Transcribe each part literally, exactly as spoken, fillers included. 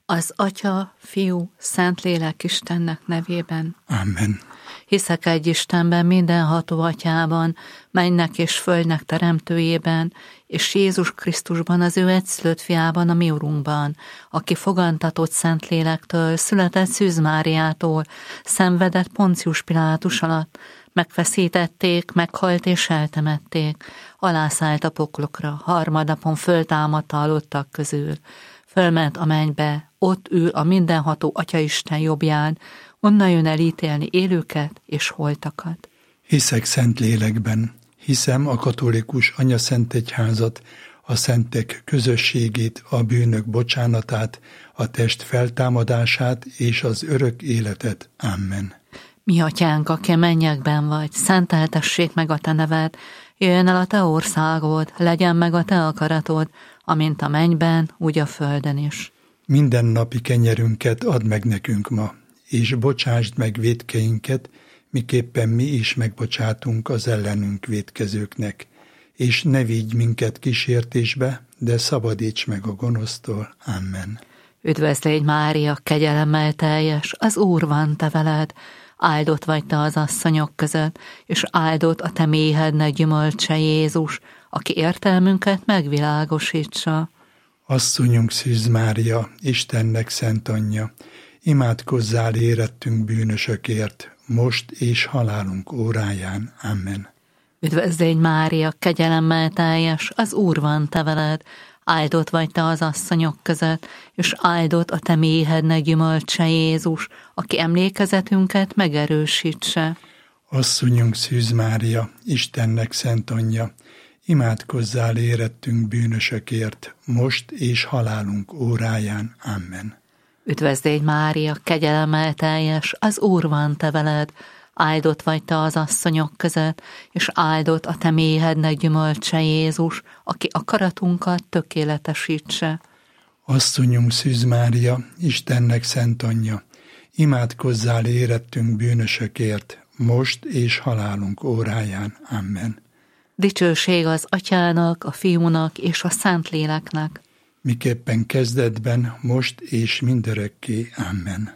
Az Atya, Fiú, Szentlélek Istennek nevében. Amen. Hiszek egy Istenben, mindenható Atyában, mennynek és földnek teremtőjében, és Jézus Krisztusban, az ő egyszülött fiában, a mi Urunkban, aki fogantatott Szentlélektől, született Szűz Máriától, szenvedett Poncius Pilátus alatt, megfeszítették, meghalt és eltemették, alászállt a poklokra, harmadnapon föltámadt a halottak közül, fölment a mennybe, ott ül a mindenható Atyaisten jobbján, onnan jön el ítélni élőket és holtakat. Hiszek Szentlélekben, hiszem a katolikus anyaszentegyházat, a szentek közösségét, a bűnök bocsánatát, a test feltámadását és az örök életet. Amen. Mi Atyánk, aki a mennyekben vagy, szenteltessék meg a te neved, jöjjön el a te országod, legyen meg a te akaratod, amint a mennyben, úgy a földön is. Minden napi kenyerünket add meg nekünk ma, és bocsásd meg vétkeinket, miképpen mi is megbocsátunk az ellenünk vétkezőknek, és ne vigy minket kísértésbe, de szabadíts meg a gonosztól. Amen. Üdvözlégy Mária, kegyelemmel teljes, az Úr van te veled, áldott vagy te az asszonyok között, és áldott a te méhednek gyümölcse Jézus, aki értelmünket megvilágosítsa. Asszonyunk Szűz Mária, Istennek szent anyja, imádkozzál érettünk bűnösökért, most és halálunk óráján. Amen. Üdvözlégy Mária, kegyelemmel teljes, az Úr van te veled, áldott vagy te az asszonyok között, és áldott a te méhednek gyümölcse Jézus, aki emlékezetünket megerősítse. Asszonyunk Szűz Mária, Istennek szent anyja, imádkozzál érettünk bűnösökért, most és halálunk óráján. Amen. Üdvözlégy Mária, kegyelemmel teljes, az Úr van te veled, áldott vagy te az asszonyok között, és áldott a te méhednek gyümölcse Jézus, aki akaratunkat tökéletesítse. Asszonyunk Szűz Mária, Istennek szent anyja, imádkozzál érettünk bűnösökért, most és halálunk óráján. Amen. Dicsőség az Atyának, a Fiúnak és a Szentléleknek, miképpen kezdetben, most és mindörökké. Amen.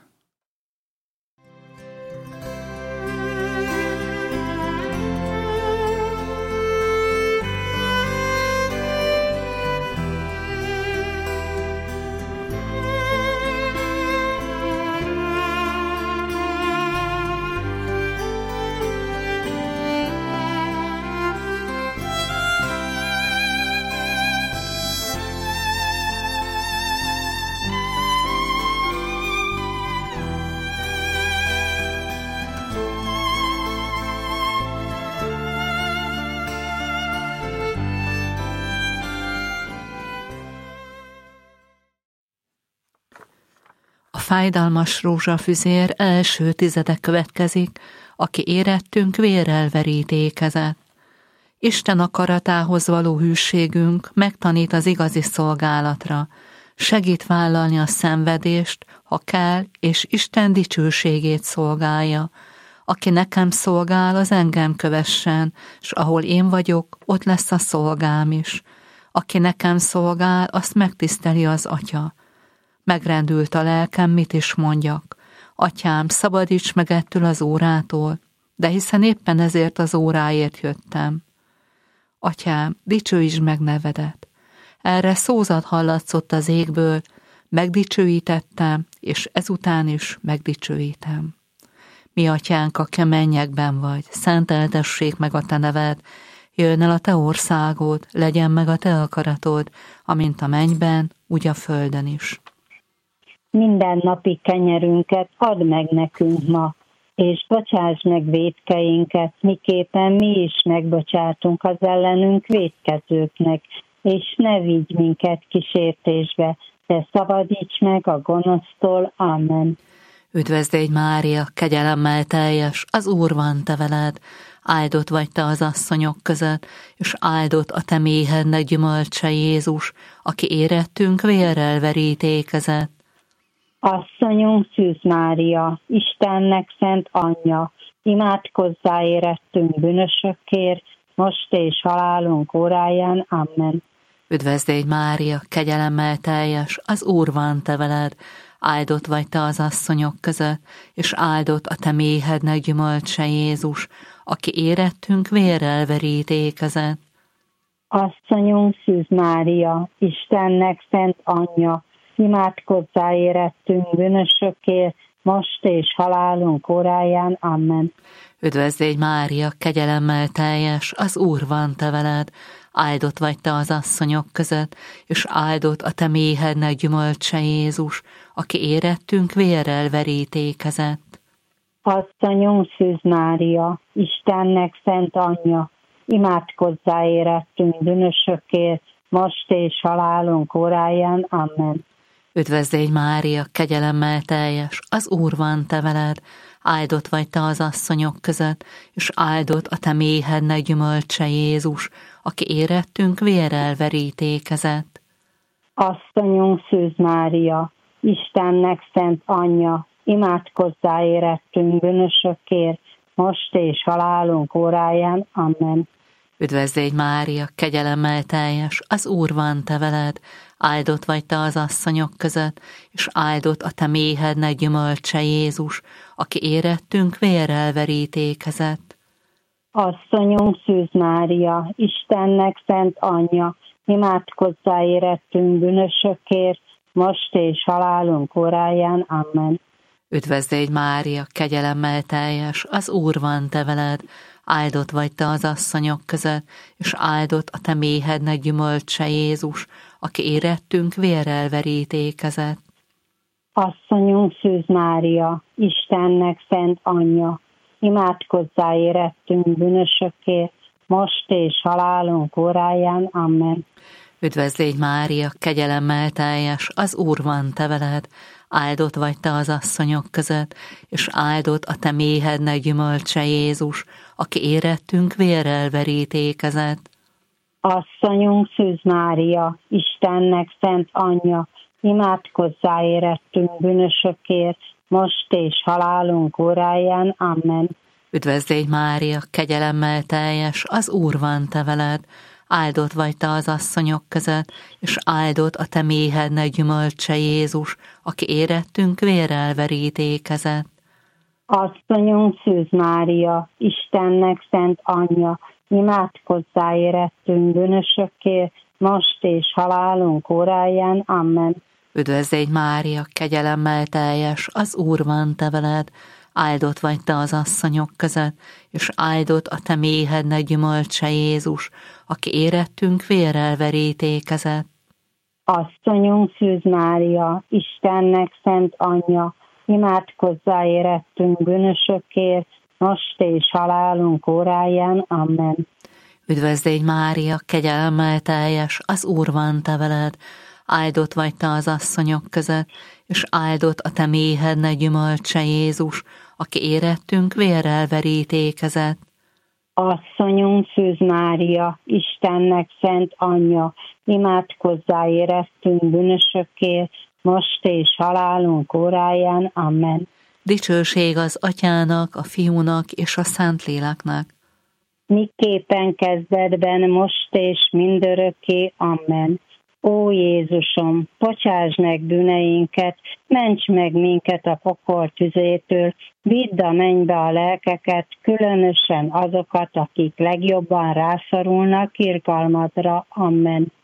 Fájdalmas rózsafüzér első tizede következik, aki érettünk vérrel verítékezett. Isten akaratához való hűségünk megtanít az igazi szolgálatra, segít vállalni a szenvedést, ha kell, és Isten dicsőségét szolgálja. Aki nekem szolgál, az engem kövessen, s ahol én vagyok, ott lesz a szolgám is. Aki nekem szolgál, azt megtiszteli az Atya. Megrendült a lelkem, mit is mondjak. Atyám, szabadíts meg ettől az órától, de hiszen éppen ezért az óráért jöttem. Atyám, dicsőítsd meg nevedet. Erre szózat hallatszott az égből, megdicsőítettem, és ezután is megdicsőítem. Mi Atyánk, aki a mennyekben vagy, szenteltessék meg a te neved, jöjjön el a te országod, legyen meg a te akaratod, amint a mennyben, úgy a földön is. Minden napi kenyerünket add meg nekünk ma, és bocsáss meg vétkeinket, miképpen mi is megbocsátunk az ellenünk vétkezőknek, és ne vigy minket kísértésbe, de szabadíts meg a gonosztól. Amen. Üdvözlégy Mária, kegyelemmel teljes, az Úr van te veled, áldott vagy te az asszonyok között, és áldott a te méhednek gyümölcse Jézus, aki érettünk vérrel verítékezett. Asszonyunk Szűz Mária, Istennek szent anyja, imádkozzá érettünk bűnösökért, most és halálunk óráján. Amen. Üdvözlégy Mária, kegyelemmel teljes, az Úr van te veled, áldott vagy te az asszonyok között, és áldott a te méhednek gyümölcse Jézus, aki érettünk vérrel verítékezett. Asszonyunk Szűz Mária, Istennek szent anyja, imádkozzá érettünk bűnösökért, most és halálunk óráján. Amen. Üdvözlégy Mária, kegyelemmel teljes, az Úr van te veled, áldott vagy te az asszonyok között, és áldott a te méhednek gyümölcse Jézus, aki érettünk vérrel verítékezett. Asszonyunk Szűz Mária, Istennek szent anyja, imádkozzá érettünk bűnösökért, most és halálunk óráján. Amen. Üdvözlégy Mária, kegyelemmel teljes, az Úr van te veled, áldott vagy te az asszonyok között, és áldott a te méhednek gyümölcse Jézus, aki érettünk vérrel verítékezett. Asszonyunk Szűz Mária, Istennek szent anyja, imádkozzá érettünk bűnösökért, most és halálunk óráján. Amen. Üdvözlégy Mária, kegyelemmel teljes, az Úr van te veled, áldott vagy te az asszonyok között, és áldott a te méhednek gyümölcse Jézus, aki érettünk vérrel verítékezett. Asszonyunk Szűz Mária, Istennek szent anyja, imádkozzá érettünk bűnösökért, most és halálunk óráján. Amen. Üdvözlégy Mária, kegyelemmel teljes, az Úr van te veled, áldott vagy te az asszonyok között, és áldott a te méhednek gyümölcse Jézus, aki érettünk vérrel verítékezett. Asszonyunk Szűz Mária, Istennek szent anyja, imádkozzá érettünk bűnösökért, most és halálunk óráján. Amen. Üdvözlégy Mária, kegyelemmel teljes, az Úr van te veled, áldott vagy te az asszonyok között, és áldott a te méhednek gyümölcse Jézus, aki érettünk vérrel verítékezett. Asszonyunk Szűz Mária, Istennek szent anyja, imádkozzá érettünk bűnösökért, most és halálunk óráján. Amen. Üdvözlégy Mária, kegyelemmel teljes, az Úr van te veled, áldott vagy te az asszonyok között, és áldott a te méhednek gyümölcse Jézus, aki érettünk vérrel verítékezett. Asszonyunk Szűz Mária, Istennek szent anyja, imádkozzá érettünk bűnösökért, most és halálunk óráján. Amen. Üdvözlégy Mária, kegyelemmel teljes, az Úr van te veled, áldott vagy te az asszonyok között, és áldott a te méhednek gyümölcse Jézus, aki érettünk vérrel verítékezett. Asszonyunk Szűz Mária, Istennek szent anyja, imádkozzá érettünk bűnösökért, most és halálunk óráján. Amen. Üdvözlégy Mária, kegyelemmel teljes, az Úr van te veled, áldott vagy te az asszonyok között, és áldott a te méhednek gyümölcse Jézus, aki érettünk vérrel verítékezett. Asszonyunk Szűz Mária, Istennek szent anyja, imádkozzá érettünk bűnösökért, most és halálunk óráján. Amen. Dicsőség az Atyának, a Fiúnak és a Szentléleknek. Miképpen kezdetben, most és mindörökké. Amen. Ó Jézusom, bocsáss meg bűneinket, ments meg minket a pokol tüzétől, vidd a mennybe a lelkeket, különösen azokat, akik legjobban rászorulnak irgalmadra. Amen.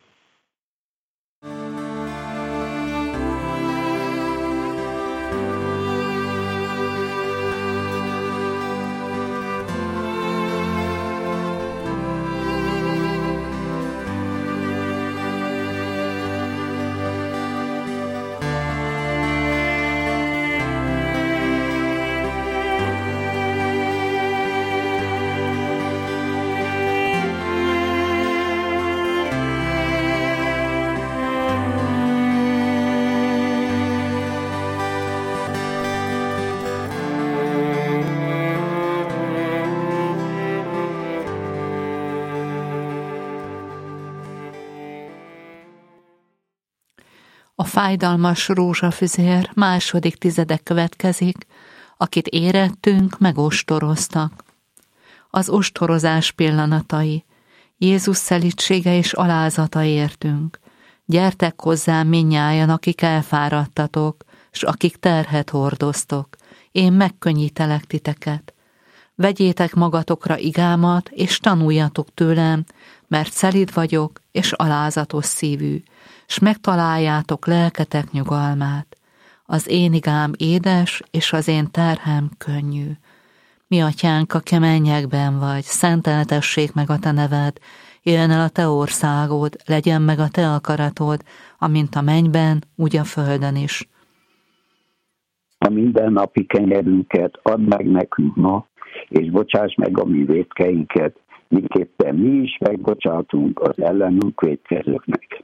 A fájdalmas rózsafüzér második tizede következik, akit érettünk megostoroztak. Az ostorozás pillanatai. Jézus szelídsége és alázata értünk. Gyertek hozzám mindnyájan, akik elfáradtatok, s akik terhet hordoztok. Én megkönnyítelek titeket. Vegyétek magatokra igámat, és tanuljatok tőlem, mert szelíd vagyok, és alázatos szívű, s megtaláljátok lelketek nyugalmát. Az én igám édes, és az én terhem könnyű. Mi atyánk, a mennyekben vagy, szenteltessék meg a te neved, jöjjön el a te országod, legyen meg a te akaratod, amint a mennyben, úgy a földön is. A mindennapi kenyerünket add meg nekünk ma, és bocsáss meg a mi vétkeinket, miképpen mi is megbocsátunk az ellenünk vétkezőknek.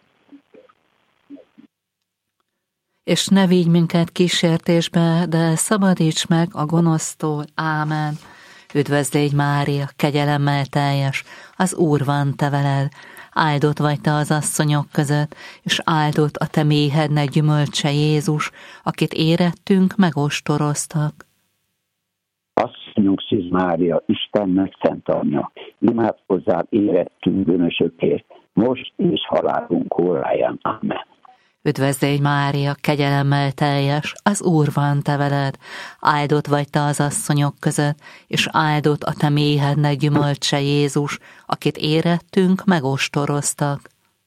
És ne vigy minket kísértésbe, de szabadíts meg a gonosztól. Ámen. Üdvözlégy Mária, kegyelemmel teljes, az Úr van te veled, áldott vagy te az asszonyok között, és áldott a te méhednek gyümölcse Jézus, akit érettünk, megostoroztak. Asszonyunk Szűz Mária, Istennek szent anyja, imádkozzál érettünk bűnösökért, most és halálunk óráján. Amen. Üdvözlégy Mária, kegyelemmel teljes, az Úr van te veled, áldott vagy te az asszonyok között, és áldott a te méhednek gyümölcse Jézus, akit érettünk, megostoroztak.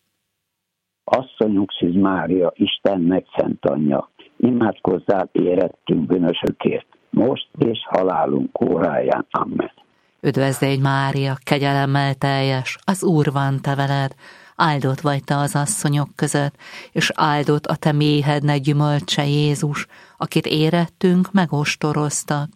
Asszonyunk Szűz Mária, Istennek szent anyja, imádkozzál érettünk bűnösökért, most és halálunk óráján. Amen. Üdvözlégy Mária, kegyelemmel teljes, az Úr van te veled, áldott vagy te az asszonyok között, és áldott a te méhednek gyümölcse Jézus, akit érettünk, megostoroztak.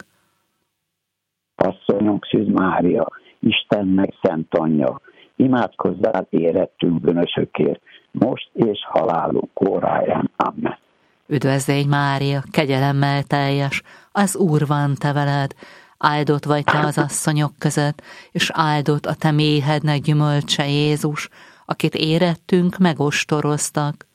Asszonyunk Szűz Mária, Istennek szent anyja, imádkozzál érettünk bűnösökért, most és halálunk óráján. Amen. Üdvözlégy Mária, kegyelemmel teljes, az Úr van te veled, áldott vagy te az asszonyok között, és áldott a te méhednek gyümölcse Jézus, akit érettünk, megostoroztak.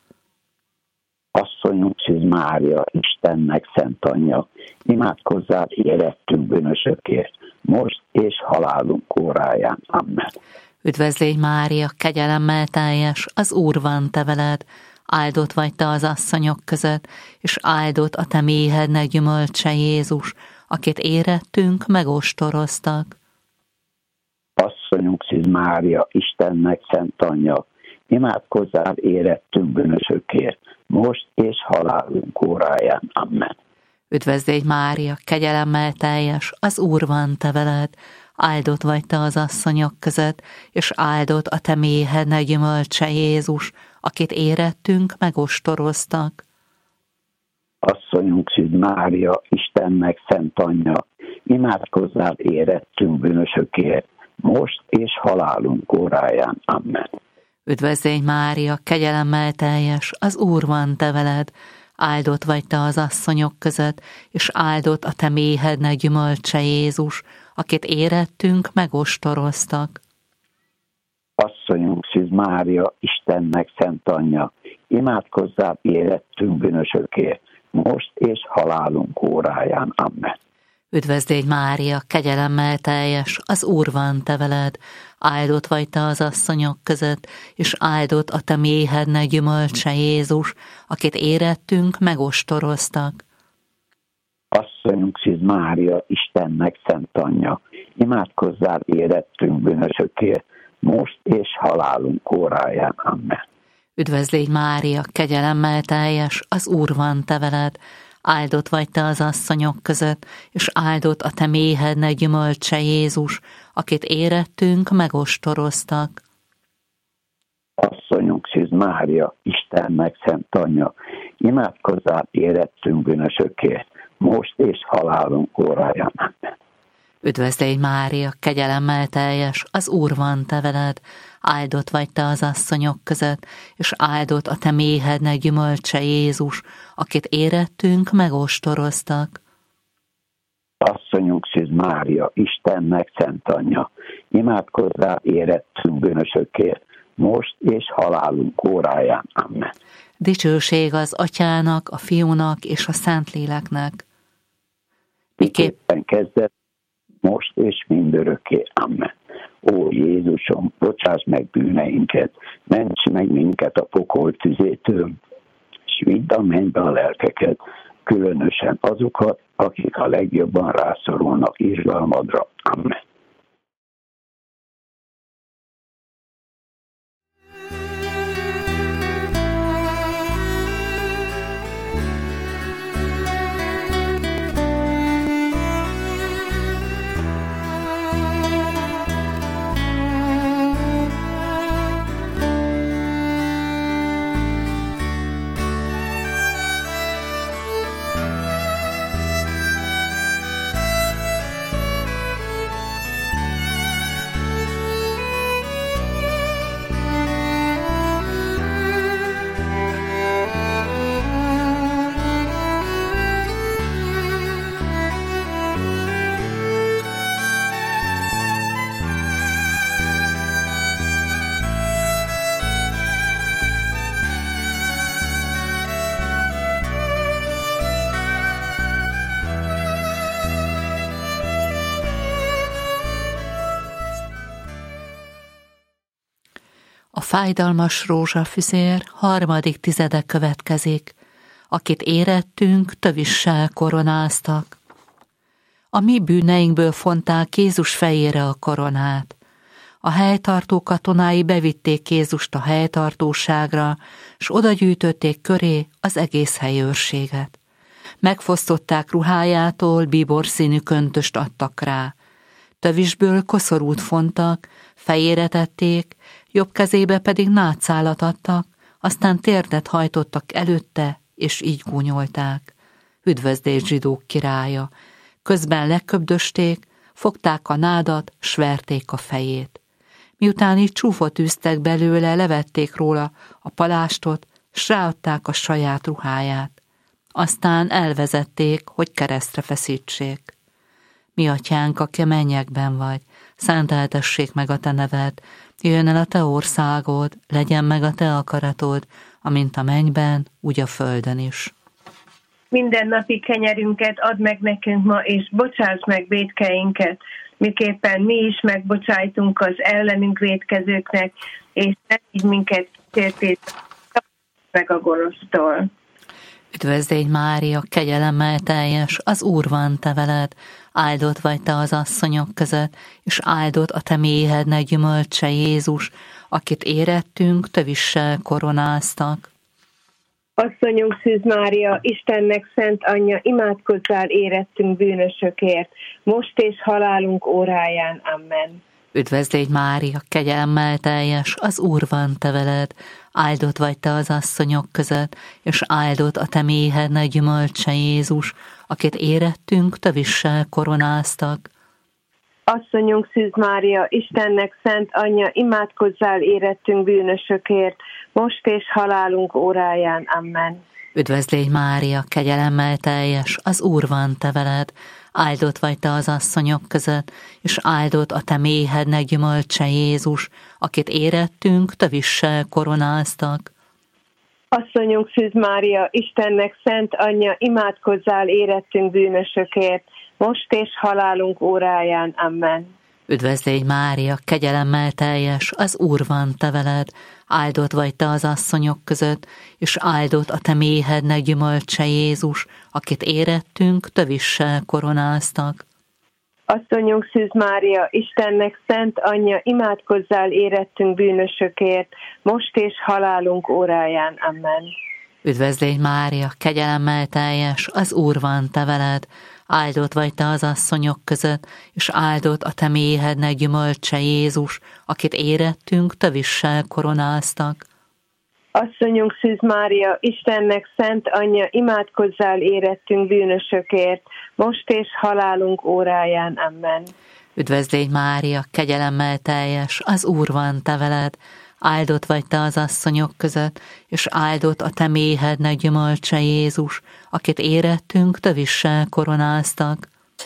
Asszonyunk Szűz Mária, Istennek szent anyja, imádkozzál érettünk bűnösökért, most és halálunk óráján. Amen. Üdvözlégy Mária, kegyelemmel teljes, az Úr van te veled, áldott vagy te az asszonyok között, és áldott a te méhednek gyümölcse Jézus, akit érettünk, megostoroztak. Asszonyunk Szűz Mária, Istennek szent anyja, imádkozzál érettünk bűnösökért, most és halálunk óráján. Amen. Üdvözlégy Mária, kegyelemmel teljes, az Úr van te veled, áldott vagy te az asszonyok között, és áldott a te méhednek gyümölcse Jézus, akit érettünk, megostoroztak. Asszonyunk Szűz Mária, Istennek szent anyja, imádkozzál érettünk bűnösökért, most és halálunk óráján. Amen. Üdvözlégy Mária, kegyelemmel teljes, az Úr van te veled, áldott vagy te az asszonyok között, és áldott a te méhednek gyümölcse Jézus, akit érettünk, megostoroztak. Asszonyunk Szűz Mária, Istennek szent anyja, imádkozzál érettünk bűnösökért, most és halálunk óráján. Amen. Üdvözlégy Mária, kegyelemmel teljes, az Úr van te veled, áldott vagy te az asszonyok között, és áldott a te méhednek gyümölcse Jézus, akit érettünk, megostoroztak. Asszonyunk Szűz Mária, Istennek szent anyja, imádkozzál érettünk bűnösökért, most és halálunk óráján. Amen. Üdvözlégy Mária, kegyelemmel teljes, az Úr van te veled, áldott vagy te az asszonyok között, és áldott a te méhednek gyümölcse Jézus, akit érettünk, megostoroztak. Asszonyunk Szűz Mária, Istennek szent anyja, imádkozzál érettünk bűnösökért, most és halálunk óráján. Amen. Üdvözlégy Mária, kegyelemmel teljes, az Úr van te veled, áldott vagy te az asszonyok között, és áldott a te méhednek gyümölcse Jézus, akit érettünk, megostoroztak. Asszonyunk Szűz Mária, Istennek szent anyja, imádkozzál érettünk bűnösökért, most és halálunk óráján. Amen. Dicsőség az Atyának, a Fiúnak és a Szentléleknek. Miképpen kezdett, most és mindörökké. Amen. Ó Jézusom, bocsáss meg bűneinket, ments meg minket a pokol tüzétől, és vidd a mennybe a lelkeket, különösen azokat, akik a legjobban rászorulnak irgalmadra. Amen. A fájdalmas rózsafüzér harmadik tizede következik, akit érettünk, tövissel koronáztak. A mi bűneinkből fonták Jézus fejére a koronát. A helytartó katonái bevitték Jézust a helytartóságra, s odagyűjtötték köré az egész helyőrséget. Megfosztották ruhájától, bíborszínű köntöst adtak rá. Tövisből koszorút fontak, fejére tették, jobb kezébe pedig nátszálat adtak, aztán térdet hajtottak előtte, és így gúnyolták. Üdvözlégy zsidók királya! Közben leköbdösték, fogták a nádat, s verték a fejét. Miután így csúfot űztek belőle, levették róla a palástot, s ráadták a saját ruháját. Aztán elvezették, hogy keresztre feszítsék. Mi atyánk, aki a mennyekben vagy, szenteltessék meg a te neved, jöjjön el a te országod, legyen meg a te akaratod, amint a mennyben, úgy a földön is. Mindennapi kenyerünket add meg nekünk ma, és bocsáss meg vétkeinket, miképpen mi is megbocsájtunk az ellenünk vétkezőknek, és ne így minket kísértés meg a gonosztól. Üdvözlégy Mária, kegyelemmel teljes, az Úr van te veled, áldott vagy te az asszonyok között, és áldott a te méhednek gyümölcse Jézus, akit érettünk, tövissel koronáztak. Asszonyunk Szűz Mária, Istennek szent anyja, imádkozzál érettünk bűnösökért, most és halálunk óráján. Amen. Üdvözlégy Mária, kegyelemmel teljes, az Úr van te veled, áldott vagy te az asszonyok között, és áldott a te méhednek gyümölcse Jézus, akit érettünk, tövissel koronáztak. Asszonyunk Szűz Mária, Istennek szent anyja, imádkozzál érettünk bűnösökért, most és halálunk óráján. Amen. Üdvözlégy Mária, kegyelemmel teljes, az Úr van te veled, áldott vagy te az asszonyok között, és áldott a te méhednek gyümölcse Jézus, akit érettünk, tövissel koronáztak. Asszonyunk Szűz Mária, Istennek szent anyja, imádkozzál érettünk bűnösökért, most és halálunk óráján. Amen. Üdvözlégy Mária, kegyelemmel teljes, az Úr van te veled, áldott vagy te az asszonyok között, és áldott a te méhednek gyümölcse Jézus, akit érettünk, tövissel koronáztak. Asszonyunk Szűz Mária, Istennek szent anyja, imádkozzál érettünk bűnösökért, most és halálunk óráján. Amen. Üdvözlégy Mária, kegyelemmel teljes, az Úr van te veled, áldott vagy te az asszonyok között, és áldott a te méhednek gyümölcse Jézus, akit érettünk, tövissel koronáztak. Asszonyunk Szűz Mária, Istennek szent anyja, imádkozzál érettünk bűnösökért, most és halálunk óráján. Amen. Üdvözlégy Mária, kegyelemmel teljes, az Úr van te veled, áldott vagy te az asszonyok között, és áldott a te méhednek gyümölcse Jézus, akit érettünk, tövissel koronáztak.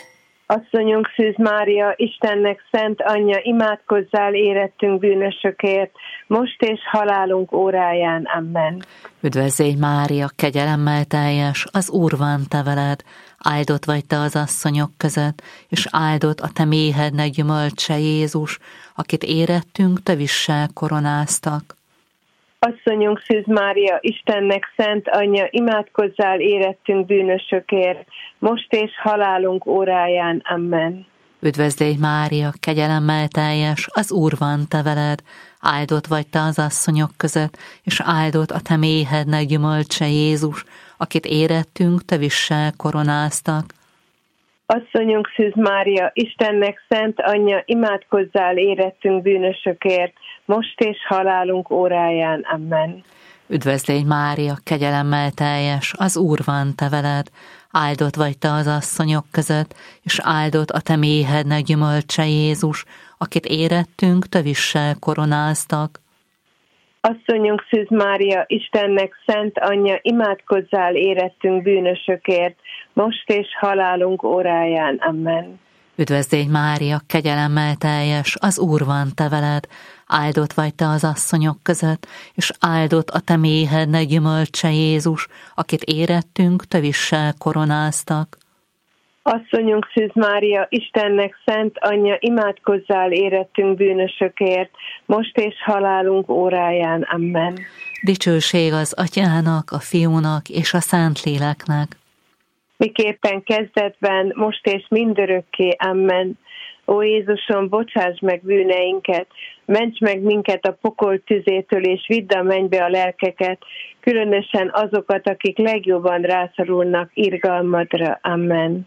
Asszonyunk Szűz Mária, Istennek szent anyja, imádkozzál érettünk bűnösökért, most és halálunk óráján. Amen. Üdvözlégy Mária, kegyelemmel teljes, az Úr van te veled, áldott vagy te az asszonyok között, és áldott a te méhednek gyümölcse Jézus, akit érettünk tövissel koronáztak. Asszonyunk Szűz Mária, Istennek szent anyja, imádkozzál érettünk bűnösökért, most és halálunk óráján. Amen. Üdvözlégy Mária, kegyelemmel teljes, az Úr van te veled, áldott vagy te az asszonyok között, és áldott a te méhednek gyümölcse Jézus, akit érettünk tövissel koronáztak. Asszonyunk Szűz Mária, Istennek szent anyja, imádkozzál érettünk bűnösökért, most és halálunk óráján. Amen. Üdvözlégy Mária, kegyelemmel teljes, az Úr van te veled, áldott vagy te az asszonyok között, és áldott a te méhednek gyümölcse Jézus, akit érettünk tövissel koronáztak. Asszonyunk Szűz Mária, Istennek szent anyja, imádkozzál érettünk bűnösökért, most és halálunk óráján. Amen. Üdvözlégy Mária, kegyelemmel teljes, az Úr van te veled, áldott vagy te az asszonyok között, és áldott a te méhednek gyümölcse Jézus, akit érettünk tövissel koronáztak. Asszonyunk Szűz Mária, Istennek szent anyja, imádkozzál érettünk bűnösökért, most és halálunk óráján. Amen. Dicsőség az Atyának, a Fiúnak és a Szentléleknek. Miképpen kezdetben, most és mindörökké. Amen. Ó Jézusom, bocsáss meg bűneinket, ments meg minket a pokol tüzétől, és vidd a mennybe a lelkeket, különösen azokat, akik legjobban rászorulnak irgalmadra. Amen.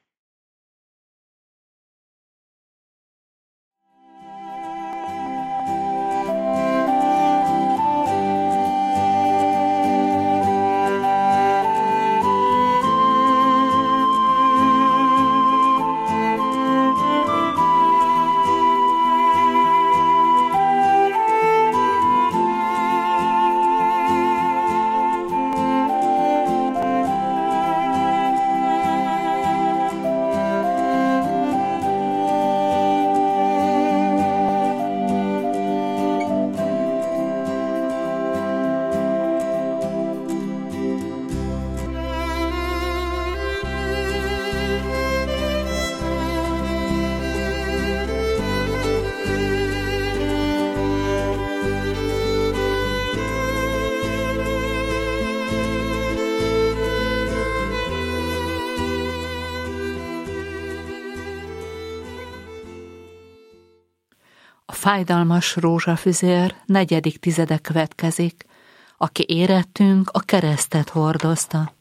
A fájdalmas rózsafüzér negyedik tizede következik, aki érettünk a keresztet hordozta.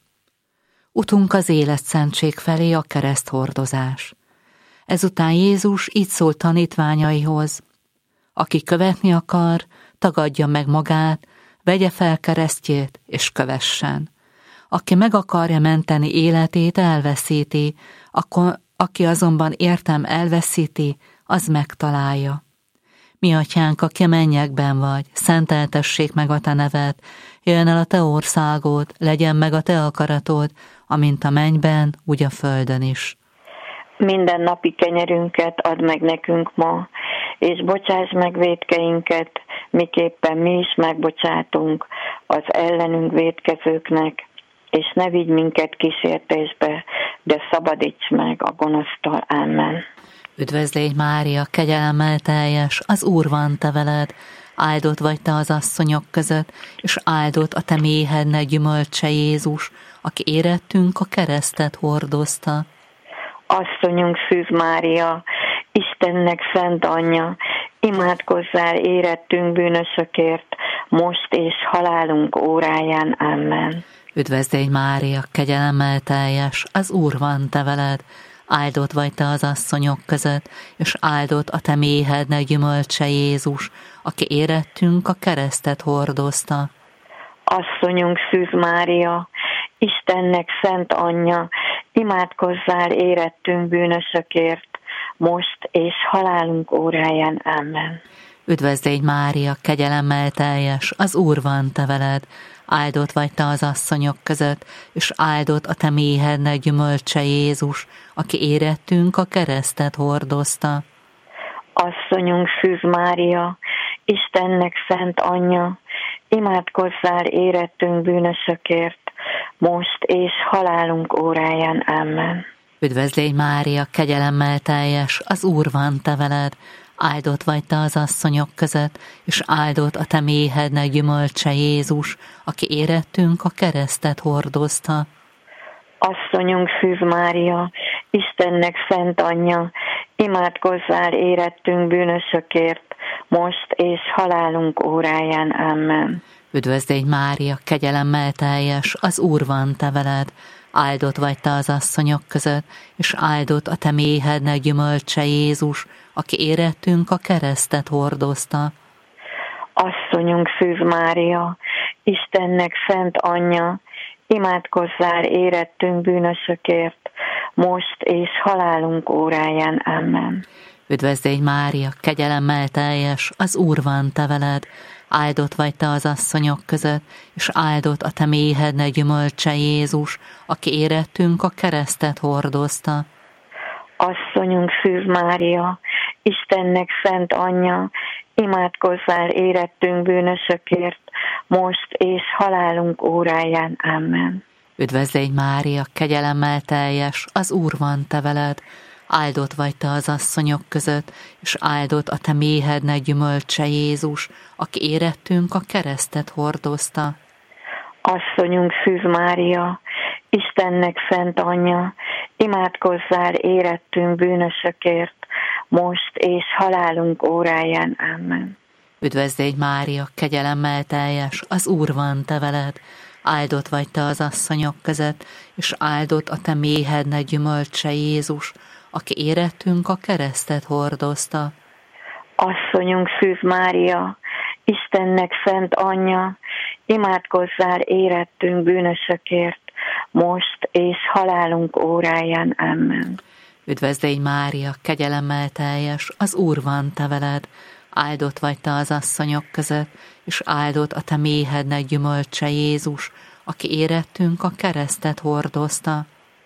Utunk az életszentség felé a kereszthordozás. Ezután Jézus így szólt tanítványaihoz: aki követni akar, tagadja meg magát, vegye fel keresztjét és kövessen. Aki meg akarja menteni életét, elveszíti, akkor, aki azonban értem elveszíti, az megtalálja. Mi atyánk, aki a mennyekben vagy, szenteltessék meg a te neved, jöjjön el a te országod, legyen meg a te akaratod, amint a mennyben, úgy a földön is. Minden napi kenyerünket add meg nekünk ma, és bocsáss meg vétkeinket, miképpen mi is megbocsátunk az ellenünk vétkezőknek, és ne vigy minket kísértésbe, de szabadíts meg a gonosztól. Amen. Üdvözlégy Mária, kegyelemmel teljes, az Úr van te veled, áldott vagy te az asszonyok között, és áldott a te méhednek gyümölcse Jézus, aki érettünk a keresztet hordozta. Asszonyunk Szűz Mária, Istennek szent anyja, imádkozzál érettünk bűnösökért, most és halálunk óráján. Amen. Üdvözlégy Mária, kegyelemmel teljes, az Úr van te veled, áldott vagy te az asszonyok között, és áldott a te méhednek gyümölcse Jézus, aki érettünk a keresztet hordozta. Asszonyunk Szűz Mária, Istennek szent anyja, imádkozzál érettünk bűnösökért, most és halálunk óráján. Amen. Üdvözl légy Mária, kegyelemmel teljes, az Úr van te veled, áldott vagy te az asszonyok között, és áldott a te méhednek gyümölcse Jézus, aki érettünk a keresztet hordozta. Asszonyunk Szűz Mária, Istennek szent anyja, imádkozzál érettünk bűnösökért, most és halálunk óráján. Amen. Üdvözl légy Mária, kegyelemmel teljes, az Úr van te veled, áldott vagy te az asszonyok között, és áldott a te méhednek gyümölcse Jézus, aki érettünk a keresztet hordozta. Asszonyunk Szűz Mária, Istennek szent anyja, imádkozzál érettünk bűnösökért, most és halálunk óráján. Amen. Üdvözl légy Mária, kegyelemmel teljes, az Úr van te veled, áldott vagy te az asszonyok között, és áldott a te méhednek gyümölcse Jézus, aki érettünk a keresztet hordozta. Asszonyunk Szűz Mária, Istennek szent anyja, imádkozzál érettünk bűnösökért, most és halálunk óráján. Amen. Üdvözl légy Mária, kegyelemmel teljes, az Úr van te veled, áldott vagy te az asszonyok között, és áldott a te méhednek gyümölcse Jézus, aki érettünk a keresztet hordozta. Asszonyunk Szűz Mária, Istennek szent anyja, imádkozzál érettünk bűnösökért, most és halálunk óráján. Amen. Üdvözl légy Mária, kegyelemmel teljes, az Úr van te veled, áldott vagy te az asszonyok között, és áldott a te méhednek gyümölcse Jézus, aki érettünk a keresztet hordozta. Asszonyunk Szűz Mária, Istennek szent anyja, imádkozzál érettünk bűnösökért, most és halálunk óráján. Amen. Üdvözl légy Mária, kegyelemmel teljes, az Úr van te veled, áldott vagy te az asszonyok között, és áldott a te méhednek gyümölcse Jézus, aki érettünk a keresztet hordozta. Asszonyunk Szűz Mária, Istennek szent anyja, imádkozzál érettünk bűnösökért, most és halálunk óráján. Amen. Üdvözl légy Mária, kegyelemmel teljes, az Úr van te veled, áldott vagy te az asszonyok között, és áldott a te méhednek gyümölcse Jézus, aki érettünk a keresztet hordozta.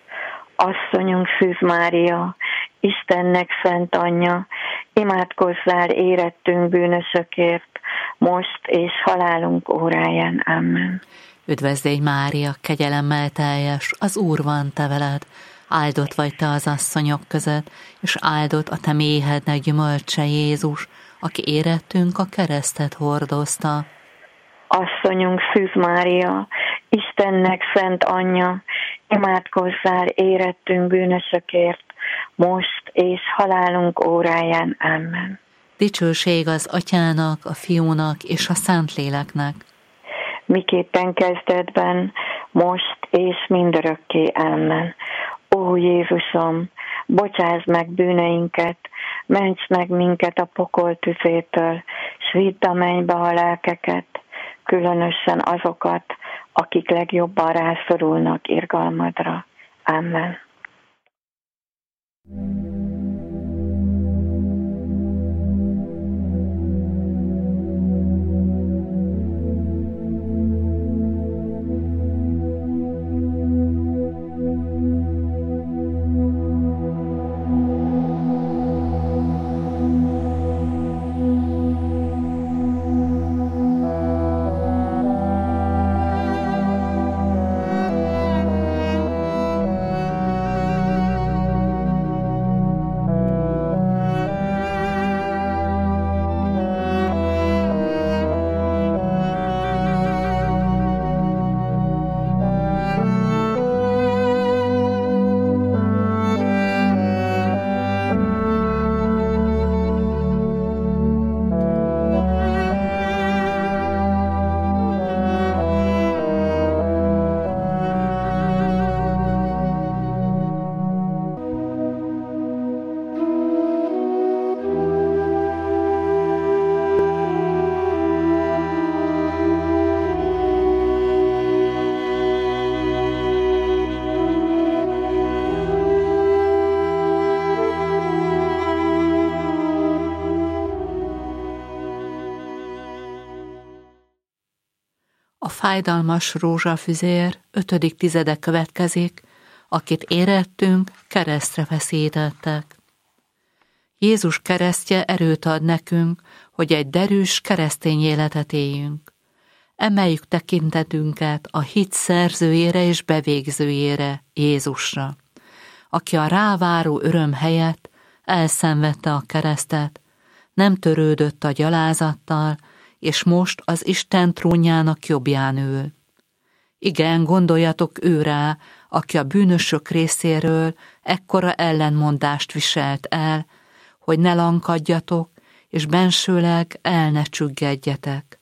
Asszonyunk Szűz Mária, Istennek szent anyja, imádkozzál érettünk bűnösökért, most és halálunk óráján. Amen. Üdvözl légy Mária, kegyelemmel teljes, az Úr van te veled, áldott vagy te az asszonyok között, és áldott a te méhednek gyümölcse Jézus, aki érettünk a keresztet hordozta. Asszonyunk Szűz Mária, Istennek szent anyja, imádkozzál érettünk bűnösökért, most és halálunk óráján. Amen. Dicsőség az Atyának, a Fiúnak és a Szentléleknek. Miképpen kezdetben, most és mindörökké. Amen. Ó Jézusom, bocsásd meg bűneinket, ments meg minket a pokol tüzétől, s vidd a mennybe a lelkeket, különösen azokat, akik legjobban rászorulnak irgalmadra. Amen. Fájdalmas rózsafüzér ötödik tizede következik, akit érettünk, keresztre feszítettek. Jézus keresztje erőt ad nekünk, hogy egy derűs keresztény életet éljünk. Emeljük tekintetünket a hit szerzőjére és bevégzőjére, Jézusra, aki a ráváró öröm helyett elszenvedte a keresztet, nem törődött a gyalázattal, és most az Isten trónjának jobbján ül. Igen, gondoljatok ő rá, aki a bűnösök részéről ekkora ellenmondást viselt el, hogy ne lankadjatok, és bensőleg el ne csüggedjetek.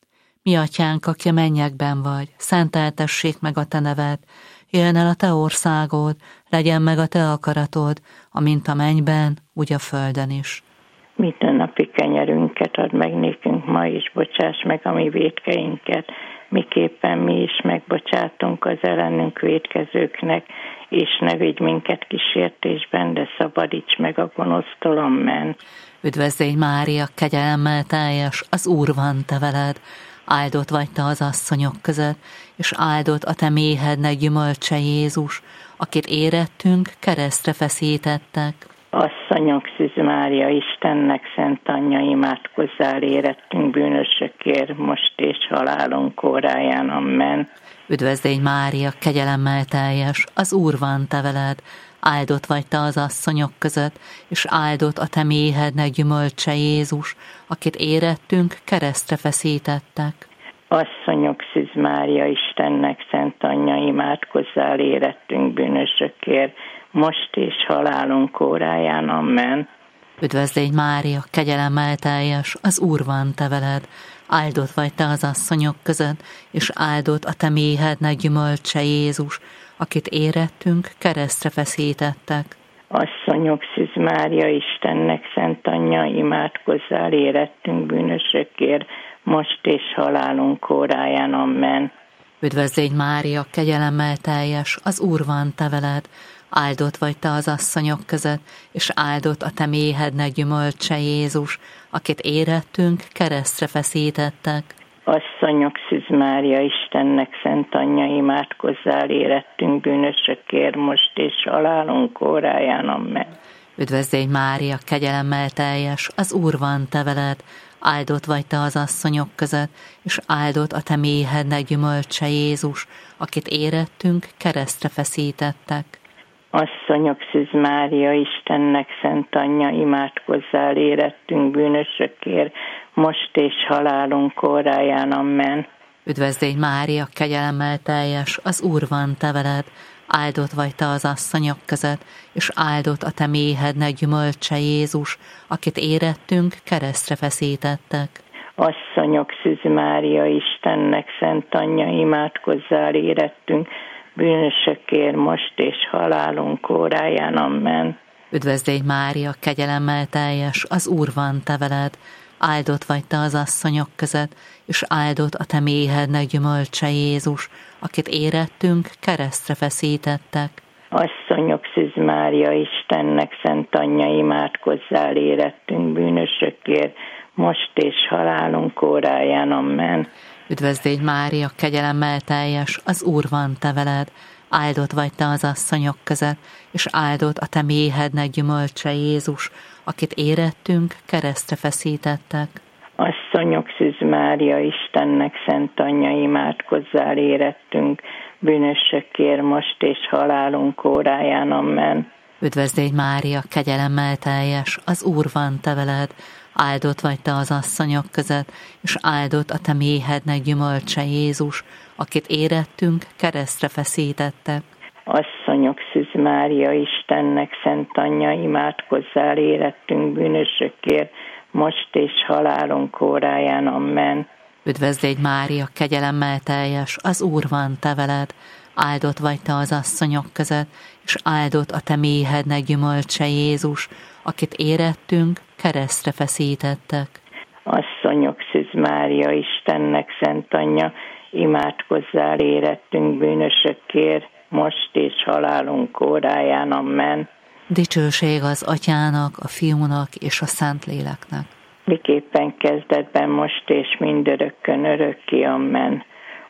Mi atyánk, aki a mennyekben vagy, szenteltessék meg a te neved, jöjjön el a te országod, legyen meg a te akaratod, amint a mennyben, úgy a földön is. Mindennapi kenyerünket add meg nékünk ma is, bocsáss meg a mi vétkeinket, miképpen mi is megbocsátunk az ellenünk vétkezőknek, és ne vigy minket kísértésben, de szabadíts meg a gonosztól, amen. Üdvözlégy Mária, kegyelemmel teljes, az Úr van te veled, áldott vagy te az asszonyok között, és áldott a te méhednek gyümölcse Jézus, akit érettünk, keresztre feszítettek. Asszonyok Szűz Mária, Istennek szent anyja, imádkozzál érettünk bűnösökért, most és halálunk óráján, amen. Üdvözlégy Mária, kegyelemmel teljes, az Úr van te veled, áldott vagy te az asszonyok között, és áldott a te méhednek gyümölcse Jézus, akit érettünk, keresztre feszítettek. Asszonyok Szűz Mária, Istennek szent anyja, imádkozzál érettünk bűnösökért, most és halálunk óráján, amen. Üdvözlégy Mária, kegyelemmel teljes, az Úr van te veled, áldott vagy te az asszonyok között, és áldott a te méhednek gyümölcse Jézus, akit érettünk, keresztre feszítettek. Asszonyok Szűz Mária, Istennek szent anyja, imádkozzál érettünk bűnösökért, most és halálunk óráján, amen. Üdvözlégy Mária, kegyelemmel teljes, az Úr van te veled, áldott vagy te az asszonyok között, és áldott a te méhednek gyümölcse Jézus, akit érettünk, keresztre feszítettek. Asszonyok Szűz Mária, Istennek szent anyja, imádkozzál érettünk bűnösökért, most és halálunk óráján, amen. Üdvözlégy Mária, kegyelemmel teljes, az Úr van te veled, áldott vagy te az asszonyok között, és áldott a te méhednek gyümölcse Jézus, akit érettünk, keresztre feszítettek. Asszonyok Szűz Mária, Istennek szent anyja, imádkozzál érettünk bűnösökért, most és halálunk óráján, amen. Üdvözlégy Mária, kegyelemmel teljes, az Úr van te veled, áldott vagy te az asszonyok között, és áldott a te méhednek gyümölcse Jézus, akit érettünk, keresztre feszítettek. Asszonyok Szűz Mária, Istennek szent anyja, imádkozzál érettünk bűnösökért, most és halálunk óráján, amen. Üdvözlégy Mária, kegyelemmel teljes, az Úr van te veled, áldott vagy te az asszonyok között, és áldott a te méhednek gyümölcse Jézus, akit érettünk, keresztre feszítettek. Asszonyok Szűz Mária, Istennek szent anyja, imádkozzál érettünk bűnösökért, most és halálunk óráján, amen. Üdvözlégy Mária, kegyelemmel teljes, az Úr van te veled, áldott vagy te az asszonyok között, és áldott a te méhednek gyümölcse Jézus, akit érettünk, keresztre feszítettek. Asszonyok Szűz Mária, Istennek szent anyja, imádkozzál érettünk bűnösökért, most és halálunk óráján, amen. Üdvözlégy Mária, kegyelemmel teljes, az Úr van te veled, áldott vagy te az asszonyok között, és áldott a te méhednek gyümölcse Jézus, akit érettünk, keresztre feszítettek. Asszonyok Szűz Mária, Istennek szent anyja, imádkozzál érettünk bűnösökért, most és halálunk óráján, amen. Üdvözlégy Mária, kegyelemmel teljes, az Úr van te veled, áldott vagy te az asszonyok között, és áldott a te méhednek gyümölcse Jézus, akit érettünk, keresztre feszítettek. Asszonyok Szűz Mária, Istennek szent anyja, imádkozzál érettünk bűnösökért, most és halálunk óráján, amen. Dicsőség az Atyának, a Fiúnak és a Szentléleknek. Miképpen kezdetben, most és mindörökkön örökké, amen.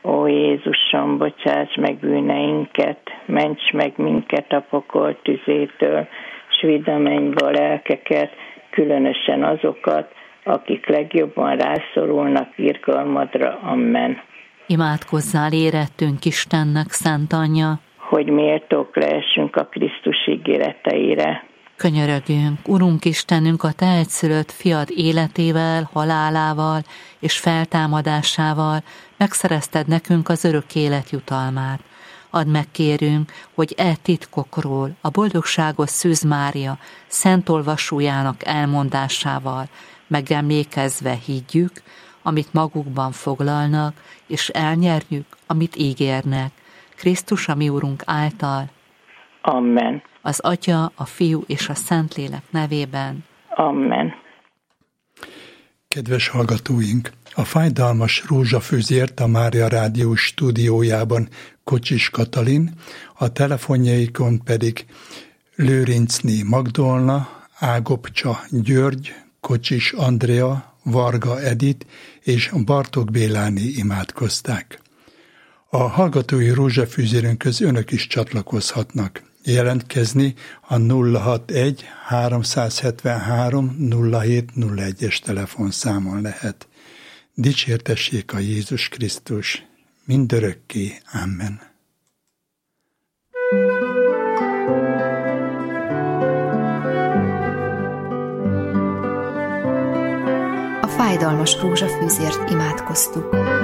Ó Jézusom, bocsáss meg bűneinket, ments meg minket a pokol tüzétől, s vidd a mennybe a lelkeket, különösen azokat, akik legjobban rászorulnak irgalmadra. Amen. Imádkozzál érettünk Istennek, Szent Anyja, hogy méltók lehessünk a Krisztus ígéreteire. Könyörögjünk, Urunk Istenünk, a Te egyszülött fiad életével, halálával és feltámadásával megszerezted nekünk az örök élet jutalmát. Add meg, kérünk, hogy e titkokról a boldogságos Szűz Mária szent olvasójának elmondásával megemlékezve higgyük, amit magukban foglalnak, és elnyerjük, amit ígérnek. Krisztus, a mi Urunk által. Amen. Az Atya, a Fiú és a Szentlélek nevében. Amen. Kedves hallgatóink! A fájdalmas rózsafűzért a Mária Rádió stúdiójában Kocsis Katalin, a telefonjaikon pedig Lőrincné Magdolna, Ágobcsa György, Kocsis Andrea, Varga Edit és Bartók Béláné imádkozták. A hallgatói rózsafűzérünkhöz önök is csatlakozhatnak. Jelentkezni a nulla hatvanegy háromszázhetvenhárom nulla hét nulla egyes telefonszámon lehet. Dicsértessék a Jézus Krisztus, mindörökké. Amen. A fájdalmas rózsafűzért imádkoztuk.